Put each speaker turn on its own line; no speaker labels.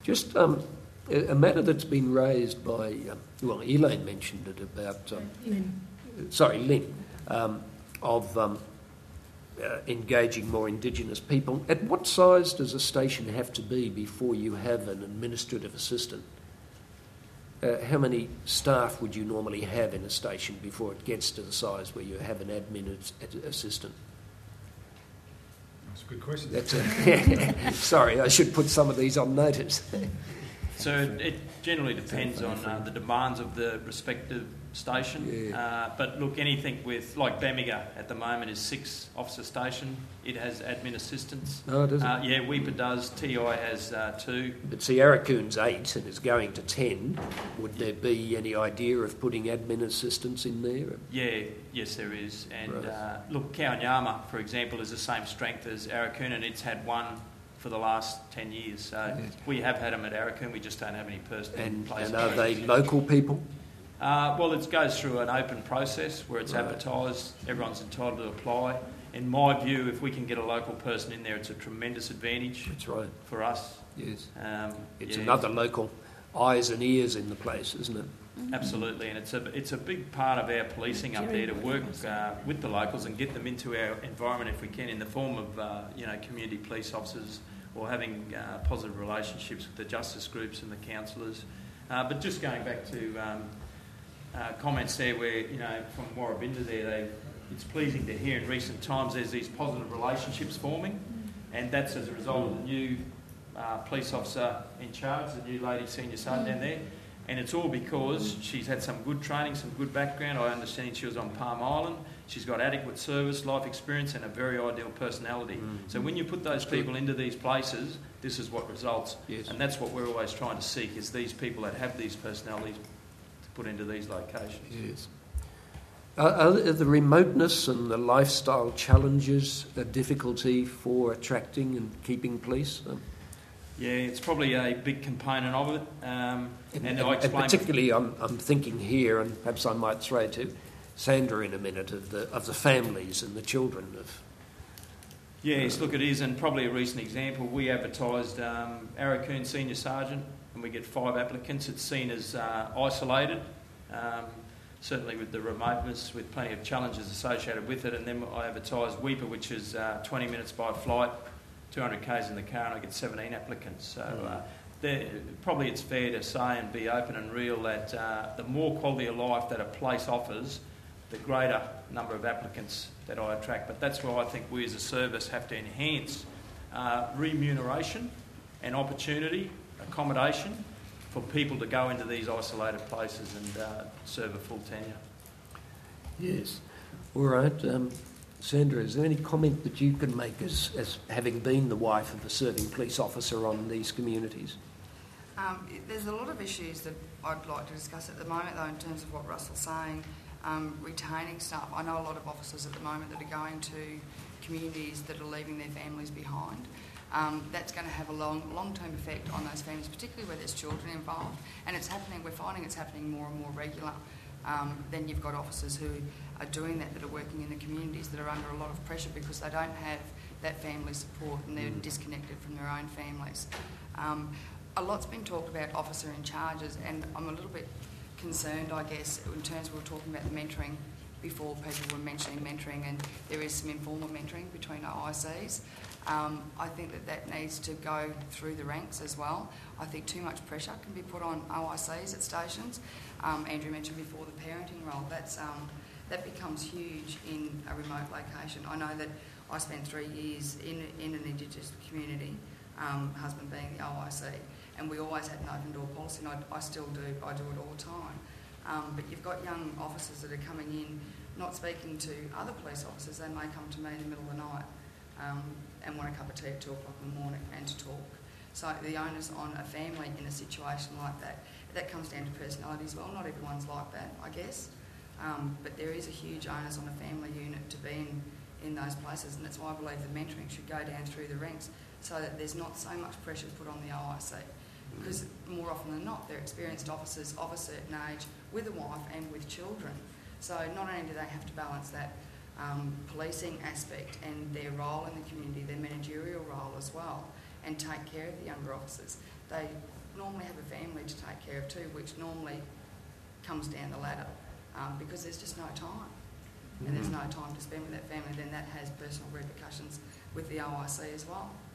Just a matter that's been raised by, Elaine mentioned it about, Lynn, of engaging more Indigenous people. At what size does a station have to be before you have an administrative assistant? How many staff would you normally have in a station before it gets to the size where you have an admin assistant?
That's a good question.
Sorry, I should put some of these on notice.
So it generally depends on the demands of the respective station.
Yeah.
But look, anything with, like Bamaga at the moment is 6-officer station. It has admin assistants.
Oh, does it?
Yeah, Weipa does. TI has 2.
But see, Arakoon's 8 and is going to 10. Would there be any idea of putting admin assistants in there?
Yeah, yes there is. And
Right.
look, Kowanyama, for example, is the same strength as Arakoon, and it's had 1 for the last 10 years. So we have had them at Arakoon, we just don't have any person in place.
And are they local people?
Well, it goes through an open process where it's advertised, everyone's entitled to apply. In my view, if we can get a local person in there, it's a tremendous advantage.
That's right.
For us.
Yes. It's
yeah.
another local eyes and ears in the place, isn't it?
Absolutely, and it's a big part of our policing up there to work with the locals and get them into our environment if we can, in the form of community police officers or having positive relationships with the justice groups and the counsellors. But just going back to comments there, where from Warrabinda there, it's pleasing to hear in recent times there's these positive relationships forming, and that's as a result of the new police officer in charge, the new lady senior sergeant down there. And it's all because she's had some good training, some good background. I understand she was on Palm Island. She's got adequate service, life experience, and a very ideal personality. So when you put those people into these places, this is what results.
Yes.
And that's what we're always trying to seek, is these people that have these personalities to put into these locations.
Yes. Are the remoteness and the lifestyle challenges a difficulty for attracting and keeping police?
Yeah, it's probably a big component of it. And I explain.
Particularly, I'm thinking here, and perhaps I might throw to Sandra in a minute, of the families and the children of.
Yes, look, it is, and probably a recent example. We advertised Arakoon Senior Sergeant, and we get 5 applicants. It's seen as isolated, certainly with the remoteness, with plenty of challenges associated with it. And then I advertised Weipa, which is 20 minutes by flight, 200 k's in the car, and I get 17 applicants. So probably it's fair to say and be open and real that the more quality of life that a place offers, the greater number of applicants that I attract. But that's where I think we as a service have to enhance remuneration and opportunity, accommodation for people to go into these isolated places and serve a full tenure.
Yes. All right. Sandra, is there any comment that you can make as having been the wife of a serving police officer on these communities?
There's a lot of issues that I'd like to discuss at the moment, though, in terms of what Russell's saying, retaining staff. I know a lot of officers at the moment that are going to communities that are leaving their families behind. That's going to have a long-term effect on those families, particularly where there's children involved. And it's happening, we're finding it's happening more and more regular. Then you've got officers who are doing that are working in the communities that are under a lot of pressure because they don't have that family support and they're disconnected from their own families. A lot's been talked about officer in charges, and I'm a little bit concerned, I guess, in terms we were talking about the mentoring before. People were mentioning mentoring, and there is some informal mentoring between OICs. I think that needs to go through the ranks as well. I think too much pressure can be put on OICs at stations. Andrew mentioned before the parenting role. That becomes huge in a remote location. I know that I spent 3 years in an Indigenous community, husband being the OIC, and we always had an open door policy, and I still do. I do it all the time. But you've got young officers that are coming in, not speaking to other police officers. They may come to me in the middle of the night and want a cup of tea at 2 o'clock in the morning and to talk. So the onus on a family in a situation like that comes down to personality as well. Not everyone's like that, I guess. But there is a huge onus on a family unit to be in those places, and that's why I believe the mentoring should go down through the ranks so that there's not so much pressure put on the OIC. Because more often than not, they're experienced officers of a certain age with a wife and with children. So not only do they have to balance that policing aspect and their role in the community, their managerial role as well, and take care of the younger officers, they normally have a family to take care of too, which normally comes down the ladder because there's just no time. And there's no time to spend with that family, then that has personal repercussions with the OIC as well.